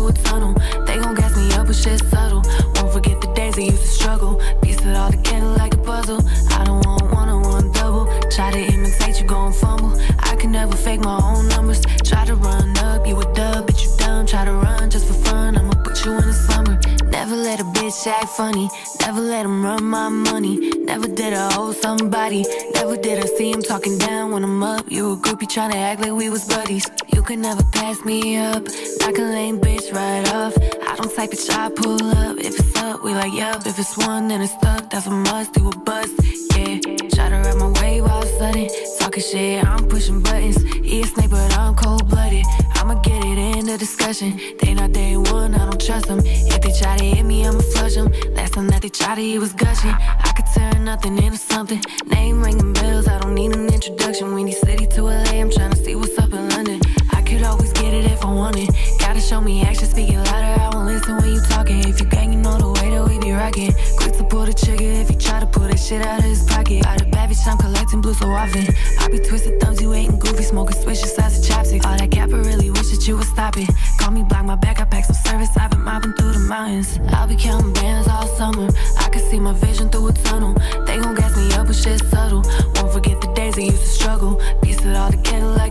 through a tunnel. They gon' gas me up, but shit subtle. Won't forget the days I used to struggle. Piece it all together like a puzzle. I don't want one-on-one double. Try to imitate, you gon' fumble. I can never fake my own numbers. Try to run up, you a dub, but you dumb. Try to run just for fun, I'ma put you in the summer. Never let a bitch act funny. Never let him run my money. Never did I owe somebody. Never did I see him talking down when I'm up. You a groupie tryna act like we was buddies. You could never pass me up. Knock a lame bitch right off. I don't type it, I pull up. If it's up, we like yup. If it's one, then it's stuck. That's a must, do a bust. Yeah, try to ride my wave all sudden. Talking shit, I'm pushing buttons. He a snake, but I'm cold-blooded. I'ma get it in the discussion. They not day one, I don't trust them. If they try to hit me, I'ma flush them. Last time that they tried it, he was gushing. I could turn nothing into something. Name ringing bells, I don't need an introduction. Windy City to LA, I'm tryna see what's up in London. I could always get it if I wanted. Gotta show me action, speaking louder. I won't listen when you talking. If you gang, you know the way that we be rocking. Quick to pull the trigger if you try to pull that shit out of his pocket. Out of bad bitch, I'm collecting blue so often. I be twisted thumbs, you ain't goofy, smoking switches, size of chopsticks. All that cap, I really wish that you would stop it. Call me, block my back, I pack some service. I've been mopping through the mountains. I'll be counting bands all summer. I can see my vision through a tunnel. They gon' gas me up, but shit subtle. Won't forget the days I used to struggle. Piece it all together like